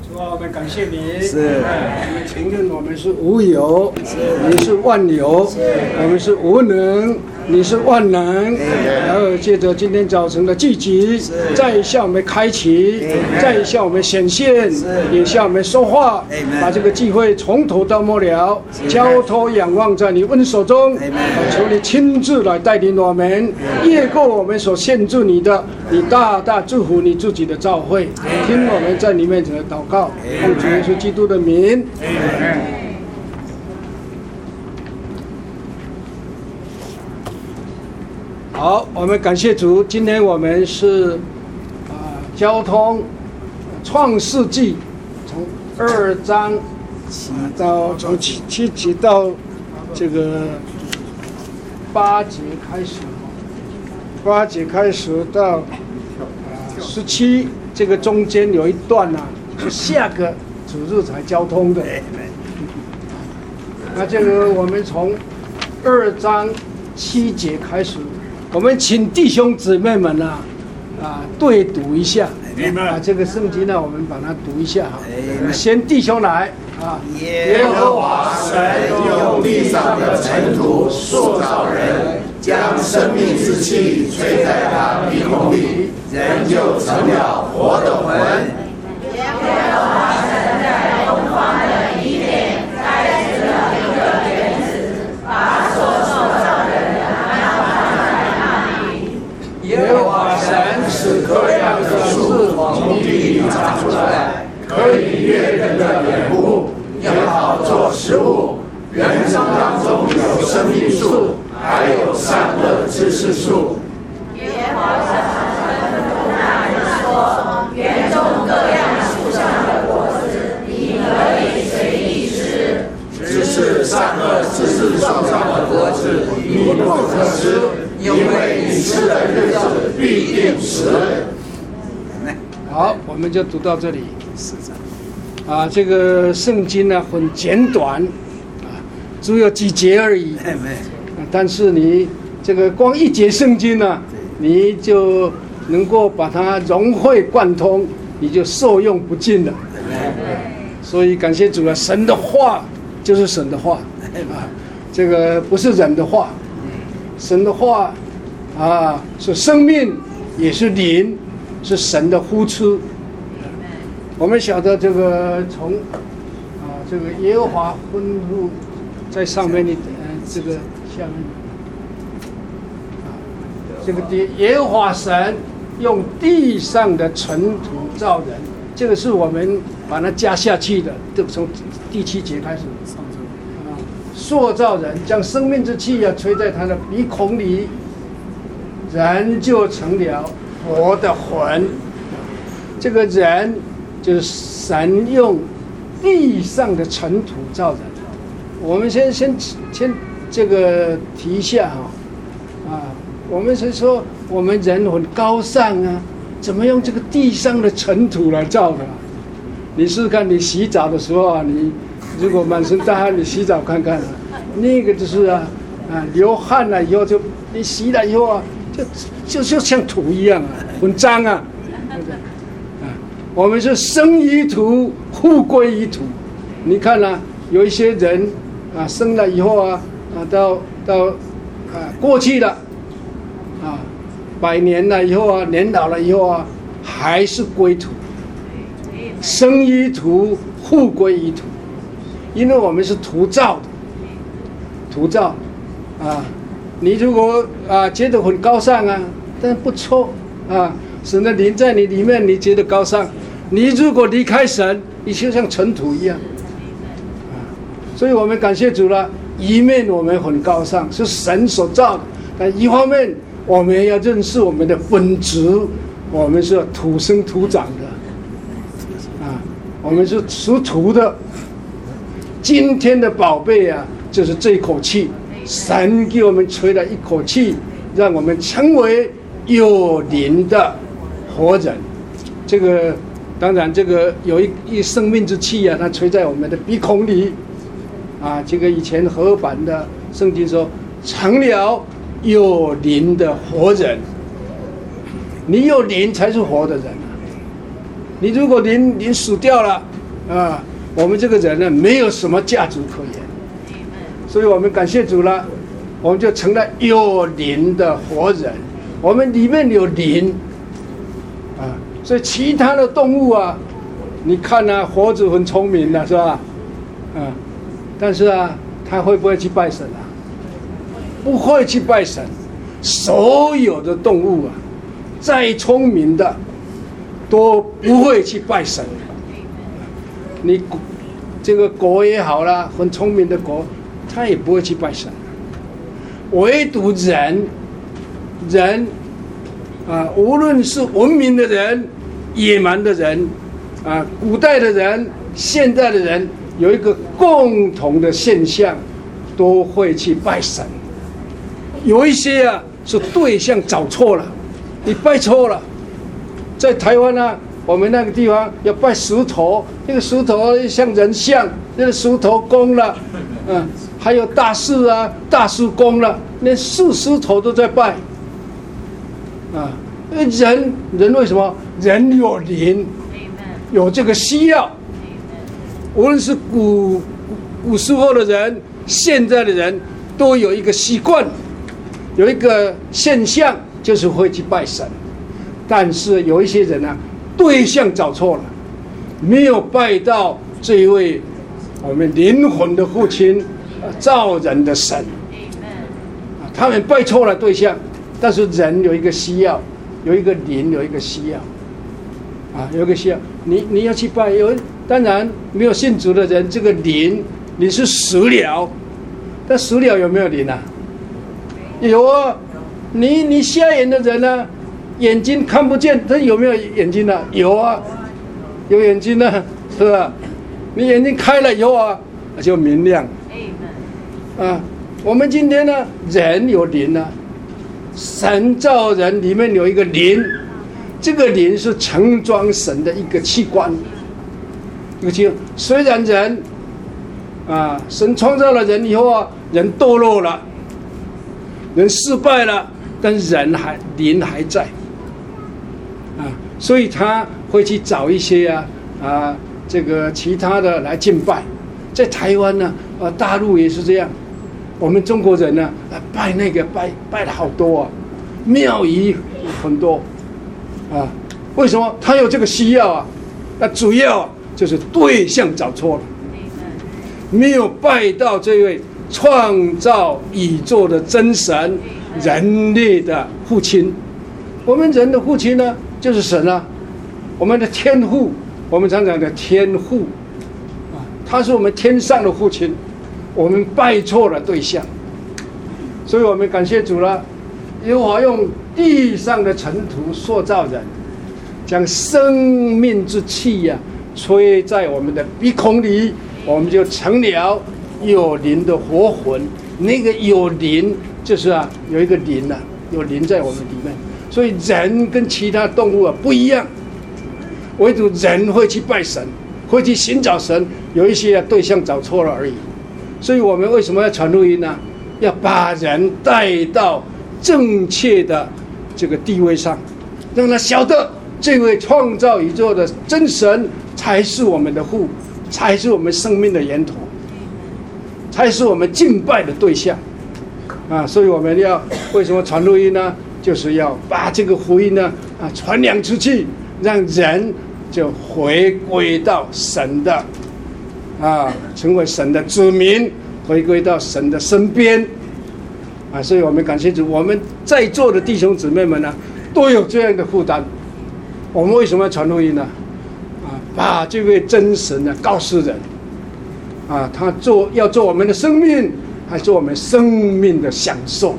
主啊，我们感谢你。 是， 我们承认我们是无有，你是万有，我们是无能，你是万能。然后借着今天早晨的聚集，再向我们开启，再向我们显现，也向我们说话，把这个聚会从头到末了，交托仰望在你恩手中。求你亲自来带领我们，越过我们所限制你的，你大大祝福你自己的教会。听我们在你面前的祷告，奉主耶稣基督的名。好，我们感谢主。今天我们是交通创世纪从2章到从7节到这个8节开始，8节开始到17，这个中间有一段呢，是下个主日才交通的。那这个我们从2章7节开始，我们请弟兄姊妹们对读一下。这个圣经呢，我们把它读一下哈。先弟兄来啊。 耶和华神用地上的尘土塑造人，将生命之气吹在他鼻孔里，人就成了活的魂。 耶和华神在东方的伊甸栽植了一个园子，把所塑造人安放在那里。 耶和华神使各样的树从地里长出来， 可以悦人的眼目，又好做食物。园中当中有生命树，还有善恶知识树。 耶和华吩咐那人说：园中各样树上的果子，你可以随意吃。 只是善恶知识树上的果子，你不可吃，因为你吃的日子必定死。 好，我们就读到这里。这个圣经呢很简短，只有几节而已。但是你这个光一节圣经呢，你就能够把它融会贯通，你就受用不尽了。所以感谢主啊，神的话就是神的话这个不是人的话，神的话是生命，也是灵，是神的呼出。我们晓得这个从这个耶和华吩咐在上面的这个下面这个耶和华神用地上的尘土造人，这个是我们把它加下去的，就从第7节开始塑造人，将生命之气吹在他的鼻孔里，人就成了活的魂。这个人就是神用地上的尘土造人。我们先这个提一下我们是说我们人很高尚怎么用这个地上的尘土来造的？你试试看，你洗澡的时候你如果满身大汗，你洗澡看看那个就是流汗了以后就你洗了以后就像土一样很脏对不对？我们是生于土，复归于土。你看有一些人生了以后到过去了100年了以后年老了以后还是归土。生于土，复归于土。因为我们是土造的，土造你如果觉得很高尚但不错神的灵在你里面，你觉得高尚。你如果离开神，你就像尘土一样所以我们感谢主了。一面我们很高尚，是神所造的，但一方面我们要认识我们的本质，我们是土生土长的我们是属土的。今天的宝贝就是这口气，神给我们吹了一口气，让我们成为有灵的活人。这个当然这个有一生命之气它吹在我们的鼻孔里这个以前合版的圣经说成了有灵的活人。你有灵才是活的人你如果灵死掉了啊，我们这个人呢没有什么价值可言。所以我们感谢主了，我们就成了有灵的活人，我们里面有灵啊。所以其他的动物啊，你看啊，猴子很聪明的是吧？啊，但是啊，它会不会去拜神啊？不会去拜神。所有的动物啊，再聪明的都不会去拜神。你这个狗也好啦，很聪明的狗，它也不会去拜神。唯独人啊，无论是文明的人、野蛮的人啊，古代的人、现代的人，有一个共同的现象，都会去拜神。有一些啊是对象找错了，你拜错了。在台湾啊，我们那个地方要拜石头，那个石头像人像，那个石头公了，还有大士啊，大士公了，连石头都在拜啊。人为什么？人有灵，有这个需要。无论是古时候的人，现在的人，都有一个习惯，有一个现象，就是会去拜神。但是有一些人啊，对象找错了，没有拜到这一位我们灵魂的父亲，造人的神。他们拜错了对象，但是人有一个需要，有一个灵，有一个需要啊，有一个需要。你要去拜，当然没有信主的人，这个灵你是死了，但死了有没有灵啊？有啊，你瞎眼的人呢、啊，眼睛看不见，他有没有眼睛啊？有啊，有眼睛啊，是吧？你眼睛开了以后啊，就明亮。啊，我们今天呢，人有灵啊，神造人里面有一个灵，这个灵是盛装神的一个器官。这个器官虽然人啊，神创造了人以后啊，人堕落了，人失败了，但灵还在啊，所以他会去找一些这个其他的来敬拜。在台湾呢，大陆也是这样。我们中国人呢，拜那个拜了好多啊，庙宇很多啊。为什么？他有这个需要啊？那主要就是对象找错了，没有拜到这位创造宇宙的真神，人类的父亲。我们人的父亲呢，就是神啊，我们的天父，我们常讲的天父啊，他是我们天上的父亲。我们拜错了对象，所以我们感谢主了。耶和华用地上的尘土塑造人，将生命之气吹在我们的鼻孔里，我们就成了有灵的活魂。那个有灵就是有一个灵有灵在我们里面。所以人跟其他动物不一样，唯独人会去拜神，会去寻找神，有一些对象找错了而已。所以我们为什么要传福音呢？要把人带到正确的这个地位上，让他晓得这位创造宇宙的真神才是我们的父，才是我们生命的源头，才是我们敬拜的对象啊！所以我们要为什么传福音呢？就是要把这个福音呢传扬出去，让人就回归到神的成为神的子民，回归到神的身边所以我们感谢主，我们在座的弟兄姊妹们呢，都有这样的负担。我们为什么要传福音呢？把这位真神告诉人他要做我们的生命，还做我们生命的享受。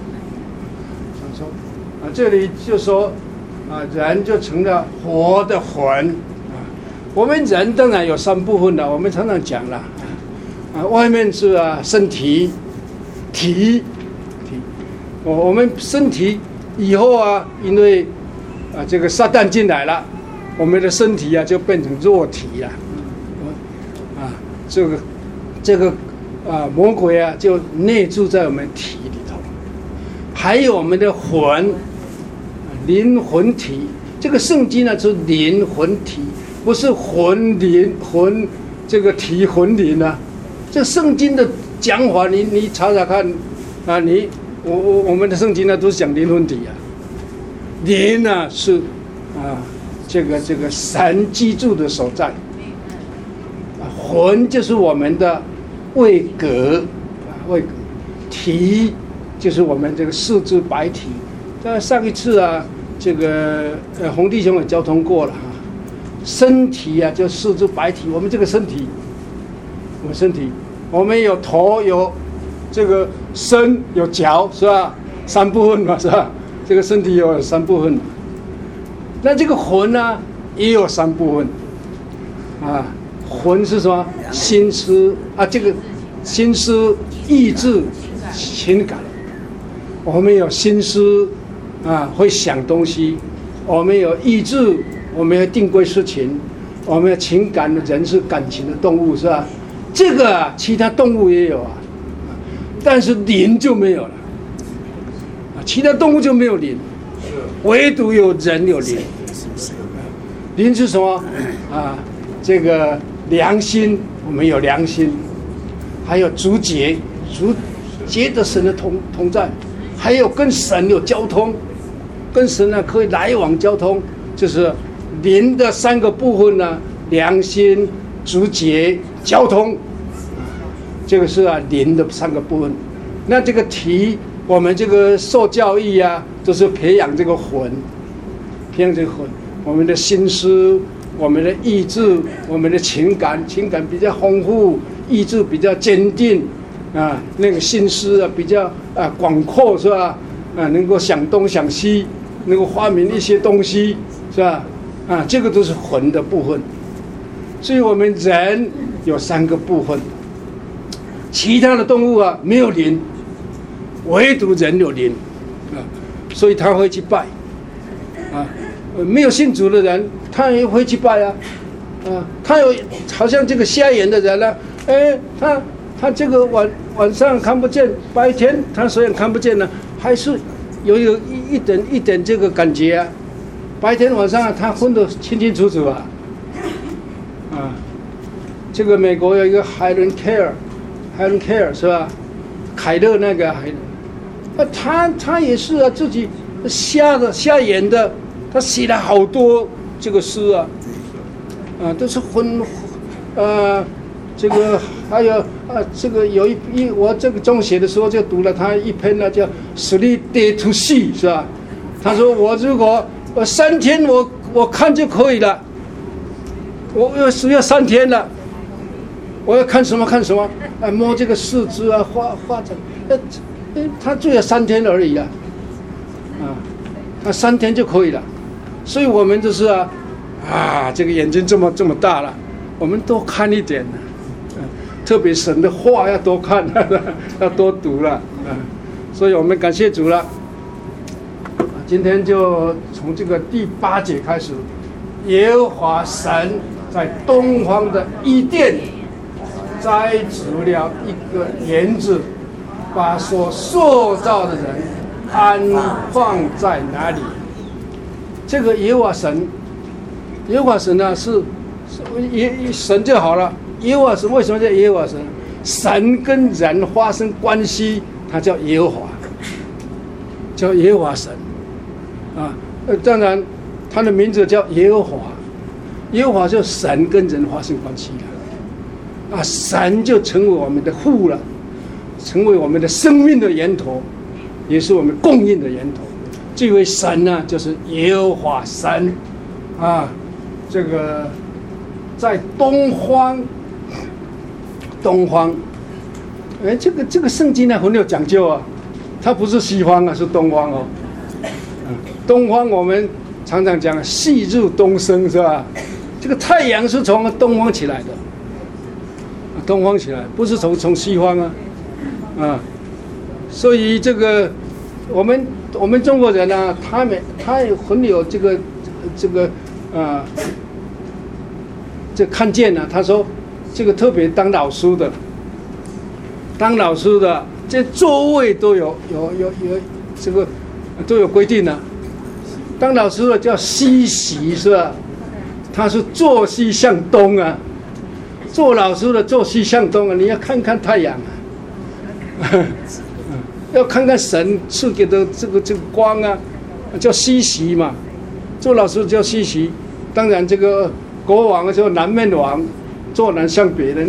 这里就说人就成了活的魂我们人当然有三部分了，我们常常讲了外面是身体体，我们身体以后因为这个撒旦进来了，我们的身体就变成肉体了这个魔鬼就内住在我们体里头，还有我们的魂灵魂体。这个圣经呢是灵魂体不是魂灵魂这个体魂灵啊。这圣经的讲法，你查查看啊，我们的圣经呢都是讲灵魂体啊，灵呢是啊这个神居住的所在，魂就是我们的位格啊位格，体就是我们这个四肢百体。上一次啊，这个洪弟兄也交通过了哈，身体啊就四肢百体，我们这个身体，我们有头有这个身有脚是吧？3部分嘛是吧？这个身体有3部分，那这个魂呢也有3部分啊。魂是什么？心思啊，这个心思、意志、情感。我们有心思啊，会想东西；我们有意志，我们要定规事情；我们有情感的人是感情的动物是吧？这个啊，其他动物也有啊，但是灵就没有了啊，其他动物就没有灵，唯独有人有灵。灵是什么啊？这个良心，我们有良心，还有主节的神的同在，还有跟神有交通，跟神呢可以来往交通，就是灵的3个部分呢：良心、主节、交通。这个是啊灵的3个部分。那这个体，我们这个受教育啊，都是培养这个魂，我们的心思。我们的意志，我们的情感比较丰富，意志比较坚定，啊，那个心思啊比较广阔是吧？啊，能够想东想西，能够发明一些东西是吧？啊，这个都是魂的部分。所以我们人有3个部分，其他的动物啊没有灵，唯独人有灵啊，所以他会去拜啊。没有信主的人，他也会去拜啊，他有好像这个瞎眼的人呢，他这个晚上看不见，白天他虽然看不见呢，还是有一点这个感觉啊，白天晚上他分得清清楚楚啊，这个美国有一个海伦凯尔是吧？凯勒那个海伦，他也是啊，自己瞎眼的。他写了好多这个诗啊，都是这个还有这个有我这个中学的时候就读了他一篇呢，叫《3 Day to See》是吧？他说我如果3天我看就可以了，我要3天了，我要看什么，摸这个四肢啊，画展，他最要3天而已啊，他3天就可以了。所以我们就是这个眼睛这么大了，我们多看一点特别神的话要多看，要多读了所以我们感谢主了。今天就从这个第8节开始，耶和华神在东方的伊甸栽植了一个园子，把所塑造的人安放在哪里？这个耶和华神呢是神就好了。耶和华神为什么叫耶和华神？神跟人发生关系，他叫耶和华，叫耶和华神当然他的名字叫耶和华，耶和华就神跟人发生关系了神就成为我们的父了，成为我们的生命的源头，也是我们供应的源头。这位神呢，就是耶和华神这个在东方，这个圣经呢很有讲究啊，它不是西方啊，是东方哦。东方我们常常讲旭日东升是吧？这个太阳是从东方起来的，东方起来不是从西方所以这个我们中国人呢，他很有这看见呢。他说，这个特别当老师的这座位都有这个都有规定的。当老师的叫西席是吧？ 他是坐西向东啊，做老师的坐西向东啊，你要看看太阳啊，要看看神赐给的这个光啊，叫西席嘛，做老师叫西席。当然这个国王叫南面王，坐南向北的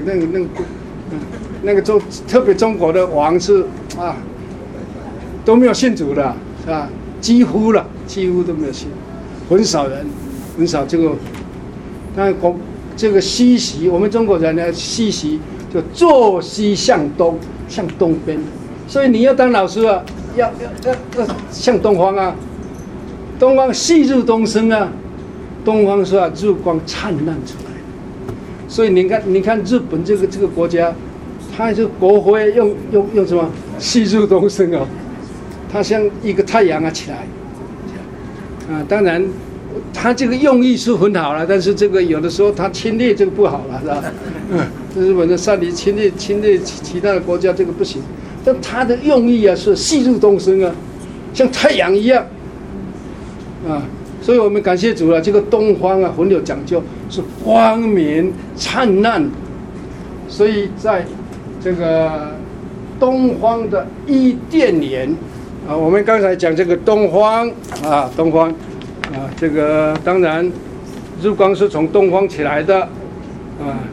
那个特别中国的王是啊都没有信主的，是吧？几乎都没有信，很少人，很少这个。但这个西席，我们中国人呢，西席就坐西向东，向东边。所以你要当老师啊，要向东方啊，东方旭日东升啊，东方是吧？日光灿烂出来。所以你看日本这个国家，它是国徽用什么？旭日东升哦，它像一个太阳啊起来。啊，当然，他这个用意是很好了，但是这个有的时候他侵略这个不好了，是吧？日本的善于侵略其他的国家，这个不行。但他的用意啊是旭日东升啊，像太阳一样啊。所以我们感谢主了，这个东方啊很有讲究，是光明灿烂。所以在这个东方的伊甸园啊，我们刚才讲这个东方啊，这个当然日光是从东方起来的啊。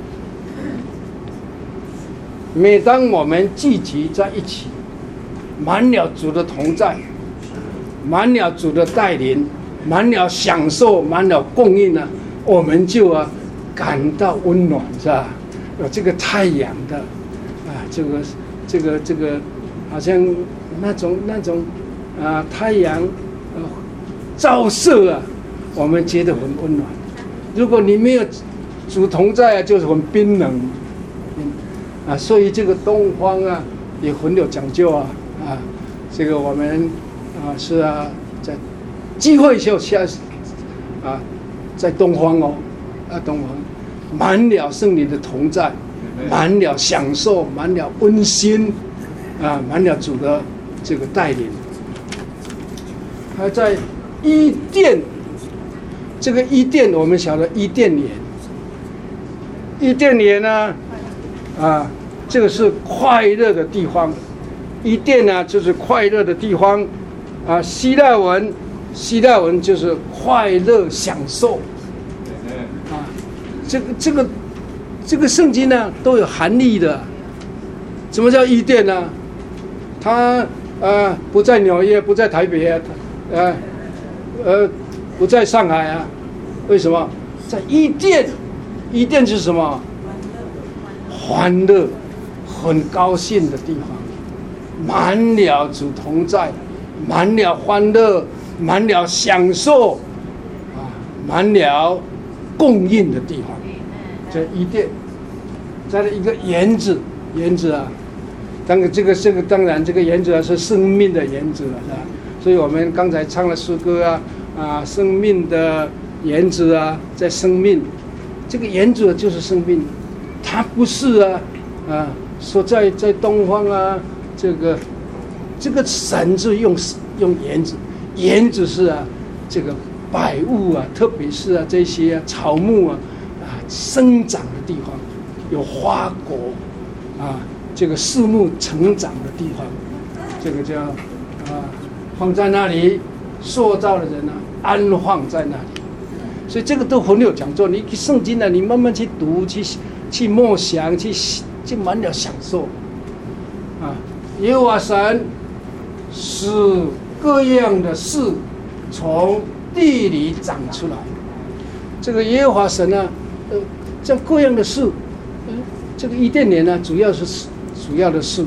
每当我们聚集在一起，满了主的同在，满了主的带领，满了享受，满了供应呢，我们就感到温暖，是吧？有这个太阳的啊，这个好像那种太阳照射啊，我们觉得很温暖。如果你没有主同在啊，就是很冰冷啊。所以这个东方啊也很有讲究啊。这个我们是在机会就下在东方哦，东方满了圣灵的同在，满了享受，满了温馨满了主的这个带领。还在伊甸，这个伊甸我们晓得伊甸园，伊甸园呢这个是快乐的地方，伊甸呢就是快乐的地方希腊文就是快乐享受这个圣经呢都有含义的。什么叫伊甸呢？它不在纽约，不在台北不在上海啊？为什么？在伊甸，伊甸是什么？欢乐，很高兴的地方，满了主同在，满了欢乐，满了享受满了供应的地方。这伊甸，再来一个园子当然这个这个园子是生命的园子了，是吧？所以我们刚才唱了诗歌生命的园子在生命，这个园子就是生命，它不是说在东方这个神是用园子，园子是这个百物特别是这些草木生长的地方，有花果这个树木成长的地方，这个叫放在那里，塑造的人安放在那里。所以这个都很有讲究。你圣经你慢慢去读，去默想，去满了享受耶和华神使各样的事从地里长出来。这个耶和华神这各样的事，这个伊甸园主要的事。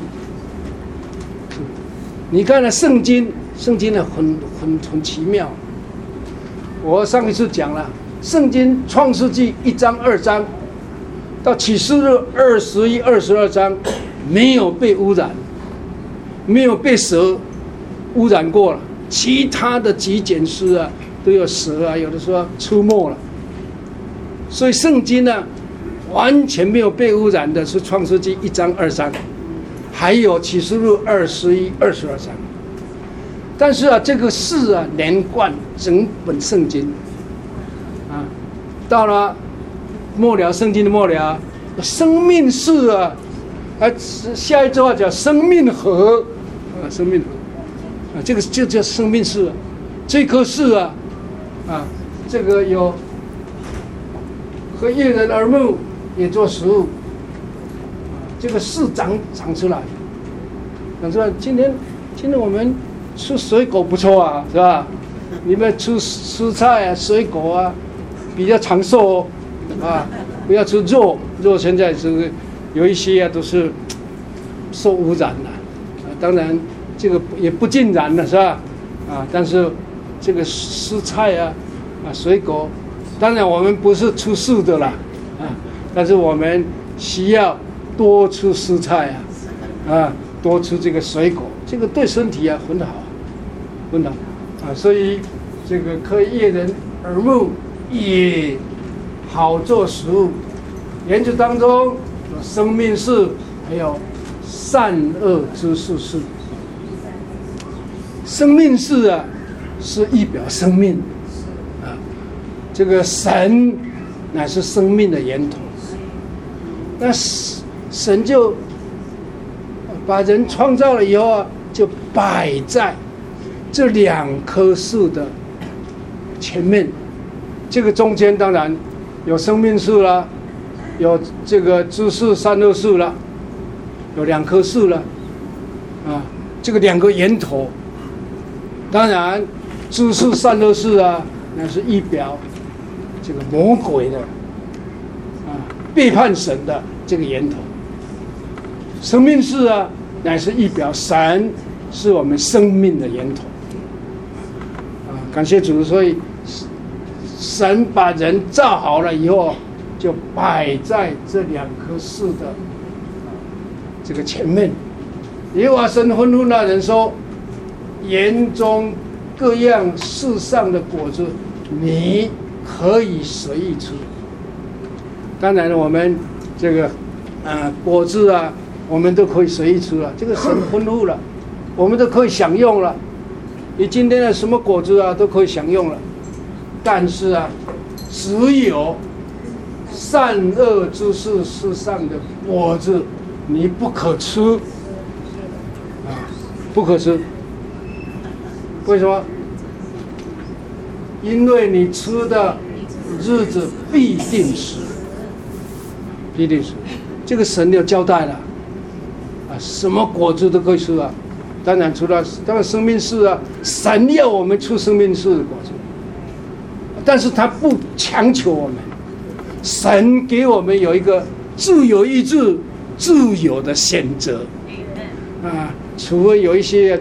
你看圣经很奇妙。我上一次讲了，圣经创世纪1章2章到启示录21、22章没有被污染，没有被蛇污染过了。其他的几卷书都有蛇有的时候出没了。所以圣经完全没有被污染的是创世纪1章2章，还有启示录21、22章。但是这个事连贯整本圣经到了末了，圣经的末了，生命树啊，下一句话叫生命河啊，生命河啊，这个就叫生命树啊。这棵树啊，这个有和悦人耳目，也做食物。这个树长出来，今天我们吃水果不错啊，是吧？你们吃蔬菜啊、水果啊，比较长寿哦，不要吃肉，现在是有一些都是受污染了，当然这个也不尽然了，是吧？但是这个蔬菜啊、水果，当然我们不是吃素的啦，但是我们需要多吃蔬菜多吃这个水果，这个对身体很好，很好所以这个可以悦人耳目，也好做食物。原则当中有生命树，还有善恶知识树。生命树啊，是预表生命这个神乃是生命的源头。那神就把人创造了以后就摆在这2棵树的前面。这个中间当然有生命树啦，有这个知识善恶树啦，有2棵树了这个2个源头。当然知识善恶树那是预表这个魔鬼的背叛神的这个源头。生命树乃是预表神是我们生命的源头感谢主。所以神把人造好了以后，就摆在这2棵树的这个前面。耶和华神吩咐那人说：园中各样树上的果子，你可以随意吃。当然我们这个果子我们都可以随意吃了，这个神吩咐了，我们都可以享用了。你今天的什么果子都可以享用了，但是只有善恶知识树上的果子你不可吃不可吃。为什么？因为你吃的日子必定死，必定死。这个神有交代了什么果子都可以吃当然除了生命树神要我们吃生命树的果子，但是他不强求我们。神给我们有一个自由意志、自由的选择除了有一些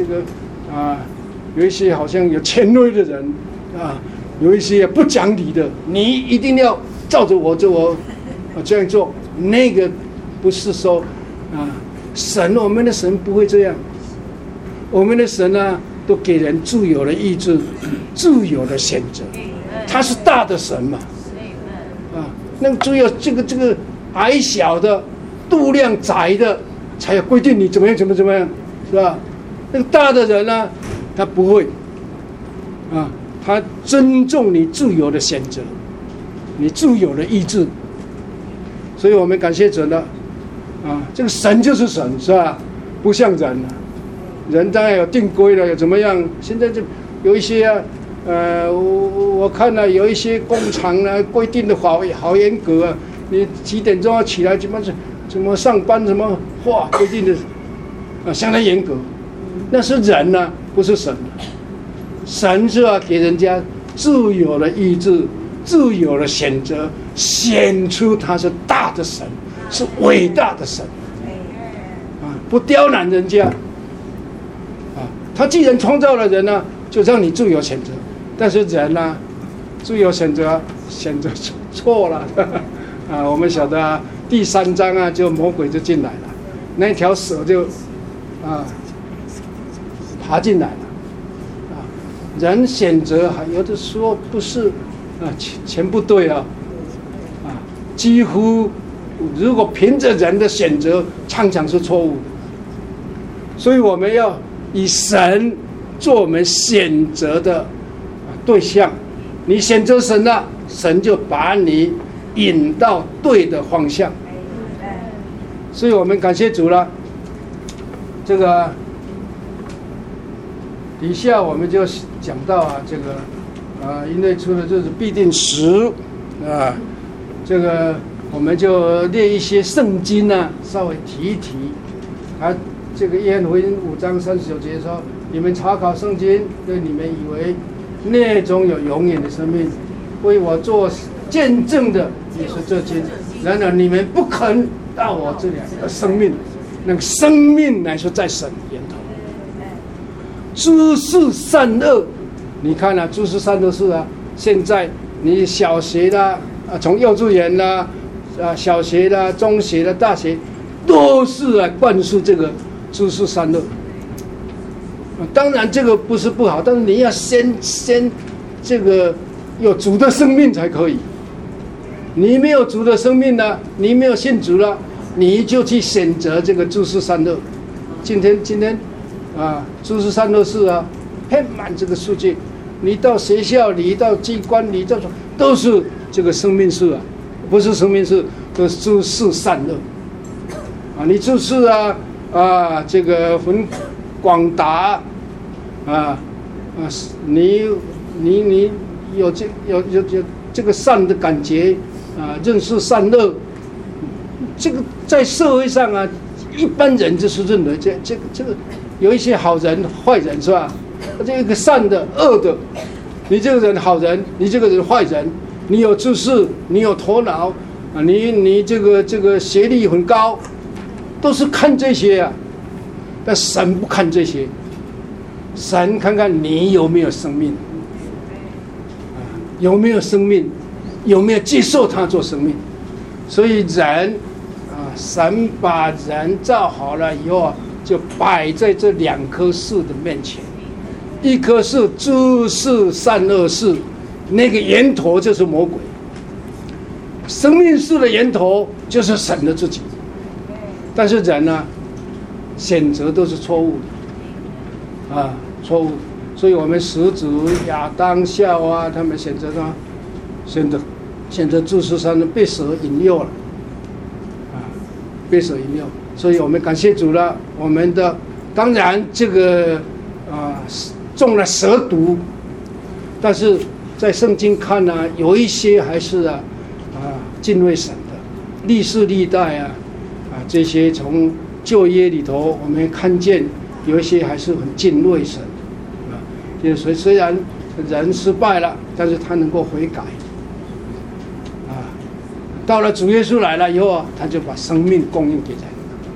有一些好像有权威的人有一些不讲理的，你一定要照着我这样做，那个不是说我们的神不会这样。我们的神都给人自由的意志、自由的选择。他是大的神嘛那个只有这个矮小的、度量窄的才有规定你怎么样，是吧？那个大的人他不会他尊重你自由的选择，你自由的意志。所以我们感谢神了这个神就是神，是吧？不像人人当然有定规了，有怎么样？现在就有一些我看有一些工厂规定的好严格你几点钟要起来，怎么上班，规定的相当严格。那是人不是神。神是给人家自由的意志、自由的选择，显出他是大的神，是伟大的神不刁难人家他既然创造了人就让你自由选择。但是人自由选择错了我们晓得第3章就魔鬼就进来了，那条蛇就爬进来了人选择有的时候不是全部对几乎如果凭着人的选择，常常是错误的。所以我们要以神做我们选择的对象。你选择神了， 神就把你引到对的方向。所以我们感谢主了。这个底下我们就讲到啊，这个因为出了日子必定时啊，这个我们就列一些圣经啊，稍微提一提。这个约翰福音5章39节说：“你们查考圣经，对你们以为内中有永远的生命，为我做见证的也是这经。然而你们不肯到我这里来，生命，那个生命乃是在神源头。诸事善恶，你看啊，诸事善恶是啊，现在你小学啦，从幼稚园啦，小学啦，中学啦，大学，都是来灌输这个诸事善恶。当然这个不是不好，但是你要先这个有主的生命才可以。你没有主的生命呢，你没有信主了，你就去选择这个诸事善恶。今天诸事善恶事啊，遍满这个世界。你到学校里，到机关里，都是这个生命事啊，不是生命事，都是诸事善恶啊。你就是这个很广达你有这个善的感觉认识善恶，这个在社会上啊，一般人就是认为这个有一些好人坏人是吧？这个善的恶的，你这个人好人，你这个人坏人，你有知识，你有头脑你这个学历很高，都是看这些啊。但神不看这些，神看看你有没有生命有没有生命，有没有接受他做生命。所以人神把人造好了以后就摆在这2棵树的面前，一棵是诸事善恶树，那个源头就是魔鬼；生命树的源头就是神的自己。但是人呢，选择都是错误的错误的。所以我们始祖亚当夏娃他们选择诸事善恶，被蛇引诱了被蛇引诱。所以我们感谢主了。我们的当然这个中了蛇毒，但是在圣经看呢，有一些还是敬畏神的，历世历代这些从旧约里头我们看见有一些还是很敬畏神的虽然人失败了，但是他能够悔改到了主耶稣来了以后他就把生命供应给人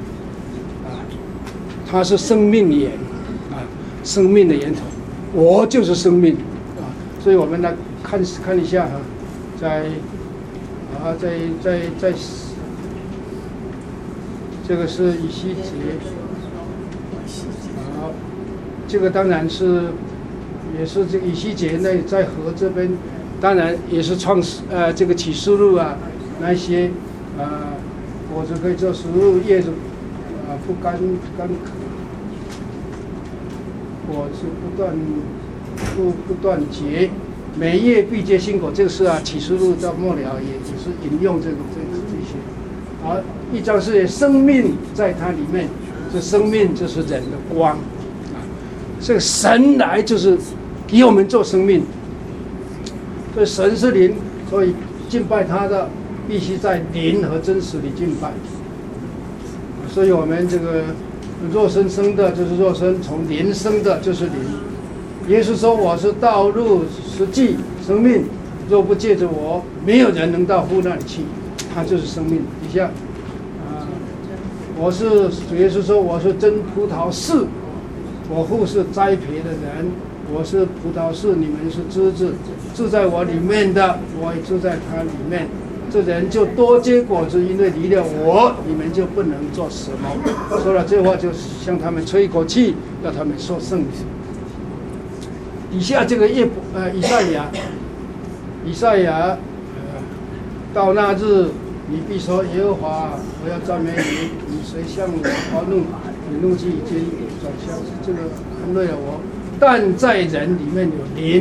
他是生命源生命的源头，我就是生命所以我们来看一下在这个是以西结这个当然是也是这个以西结内在河这边，当然也是这个启示录那些果子可以做食物，叶子不干渴，果子不断结，每叶必结新果。这个是启示录到末了也是引用这些1章是生命在它里面，这生命就是人的光这个神来就是给我们做生命。所以神是灵，所以敬拜他的必须在灵和真实里敬拜。所以我们这个肉身生的就是肉身，从灵生的就是灵。耶稣说：“我是道路、实际、生命，若不借着我，没有人能到父那里去。”他就是生命。底下主耶稣说：“我是真葡萄树，我父是栽培的人，我是葡萄树，你们是枝子，住在我里面的，我也住在他里面。这人就多结果子，因为离了我，你们就不能做什么。”说了这话，就向他们吹一口气，要他们说圣灵。底下这个以赛亚，到那日，你必说：“耶和华，我要赞美你，你谁向我发怒？你怒气已经转向这个安慰了我。但在人里面有灵，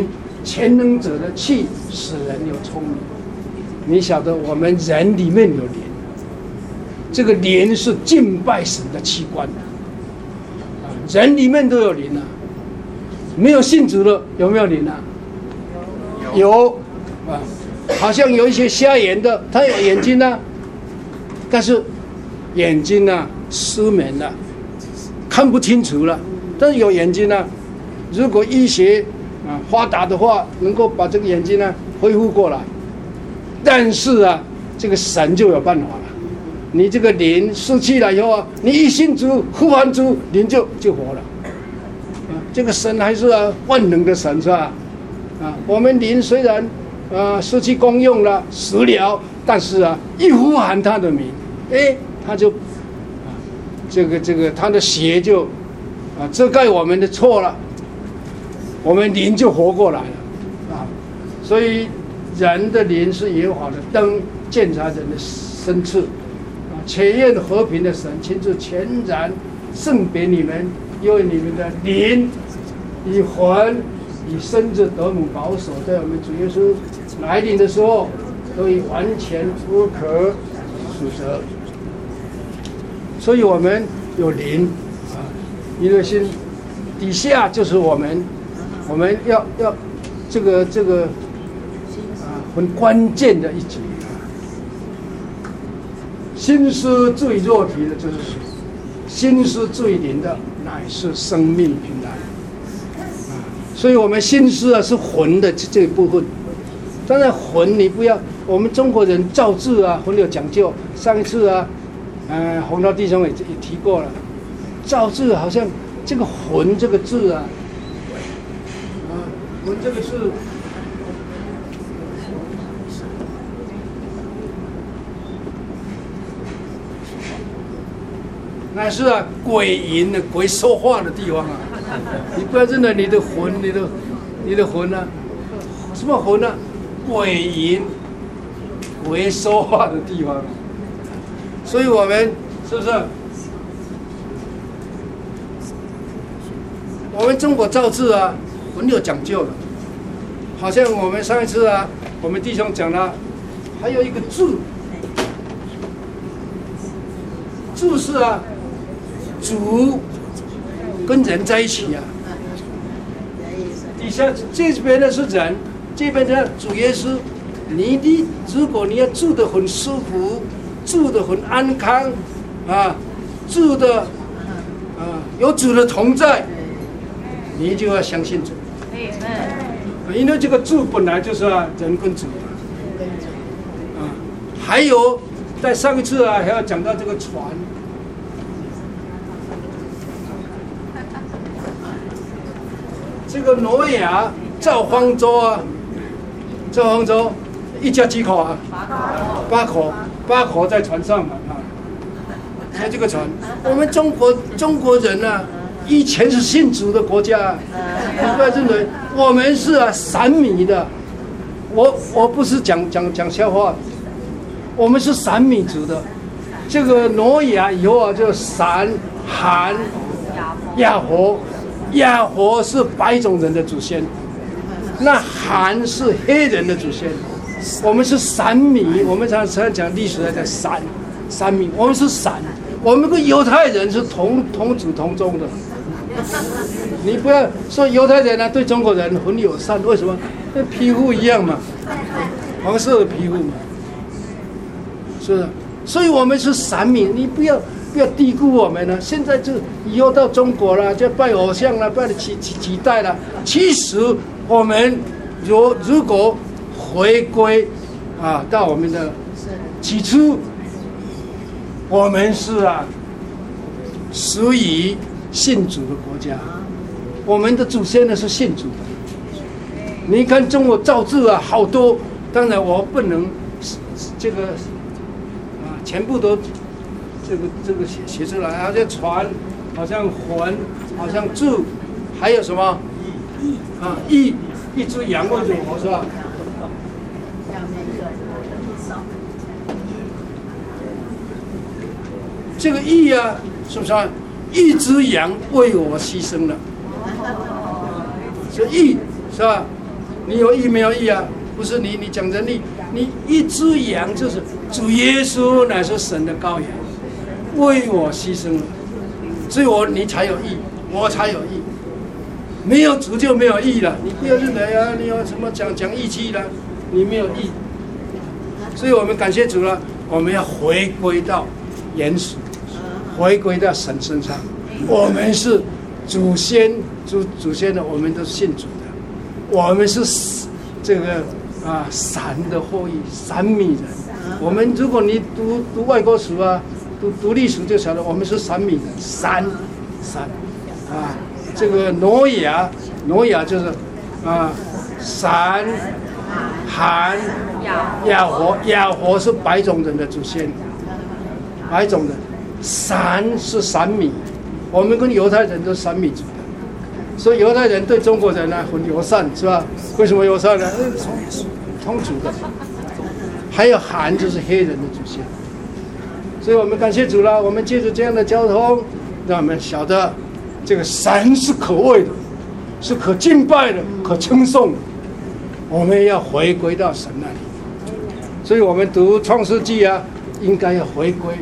全能者的气使人有聪明。你晓得我们人里面有灵，这个灵是敬拜神的器官，人里面都有灵啊。没有信主的有没有灵啊？有啊，好像有一些瞎眼的，他有眼睛啊，但是眼睛啊失明了，看不清楚了，但是有眼睛啊。如果医学发达的话，能够把这个眼睛呢恢复过来。但是啊，这个神就有办法了。你这个灵失去了以后啊，你一信主呼喊主，灵就活了。这个神还是万能的神是吧？我们灵虽然失去功用了，死了，但是啊，一呼喊他的名，他就这个他的血就遮盖我们的错了，我们灵就活过来了所以人的灵是耶和华的灯，鉴察人的深处且愿和平的神亲自全然圣别你们，因为你们的灵以魂以身子得母保守，在我们主耶稣来临的时候，都已完全不可属责。所以我们有灵一个心底下就是我们要这个很关键的一节心思最弱体的就是水，心思最灵的乃是生命平安所以我们心思是魂的这一部分。当然魂你不要，我们中国人造字很有讲究。上一次洪道弟兄也提过了，造字好像这个魂这个字魂这个字那是鬼淫的鬼说话的地方你不要认为你的魂什么魂鬼淫鬼说话的地方所以我们是不是我们中国造字很有讲究的。好像我们上一次我们弟兄讲了，还有一个字是主跟人在一起底下这边的是人，这边的主耶稣。如果你要住得很舒服，住得很安康住得有主的同在，你就要相信主。因为这个主本来就是人跟主还有在上一次还要讲到这个船。这个挪亚造方舟一家几口八口在船上所以这个船，我们中国人以前是信主的国家你不要认为我们是散米的。我不是讲笑话，我们是散米族的。这个挪亚以后就闪、含、亚活是白种人的祖先，那含是黑人的祖先。我们是散米，我们常讲历史在讲散米，我们是散，我们跟犹太人是同祖同宗的。你不要说犹太人对中国人很友善，为什么？那皮肤一样嘛，黄色的皮肤嘛，是不是？所以我们是散米，你不要低估我们了。现在就以后到中国了，就拜偶像了，拜了几代了。其实我们如果回归到我们的起初，我们是属于信主的国家，我们的祖先是信主的。你看中国造字好多，当然我不能这个全部都这个写出来，好像船，好像魂，好像柱，还有什么一只羊为主活是吧？这个义是不是一只羊为我牺牲了？这义是吧？ 你有义没有义啊？不是你讲仁义，你一只羊就是主耶稣乃是神的羔羊，为我牺牲了，只有你才有义，我才有义。没有主就没有义了。你不要认为啊，你有什么讲义气了，你没有义。所以我们感谢主了，我们要回归到原始，回归到神身上。我们是祖先的，我们都是信主的，我们是这个闪的后裔，闪米人。我们如果你读外国史啊，读历史就晓得，我们是闪米人，闪这个挪亚就是闪、含、亚活是白种人的祖先，白种人，闪是闪米，我们跟犹太人都是闪米族的，所以犹太人对中国人呢很友善，是吧？为什么友善呢？同族的，还有含就是黑人的祖先，所以我们感谢主了。我们借着这样的交通，让我们晓得这个神是可畏的，是可敬拜的，可称颂的。我们要回归到神那里，所以我们读创世纪啊，应该要回归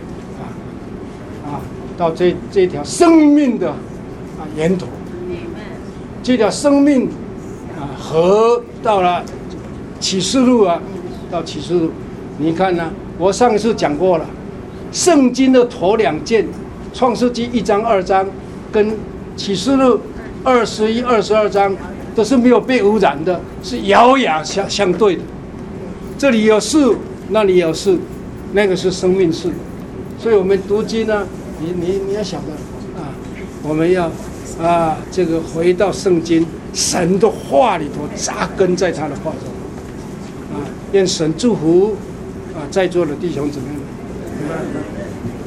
到这条生命的源头，这条生命河到了启示录啊，到启示录，你看呢？我上一次讲过了，圣经的头2卷，创世纪1章2章，跟启示录21、22章都是没有被污染的，是遥遥相对的。这里有树，那里有树，那个是生命树。所以我们读经呢，你要晓得我们要这个回到圣经神的话里头，扎根在他的话中愿神祝福在座的弟兄姊妹们。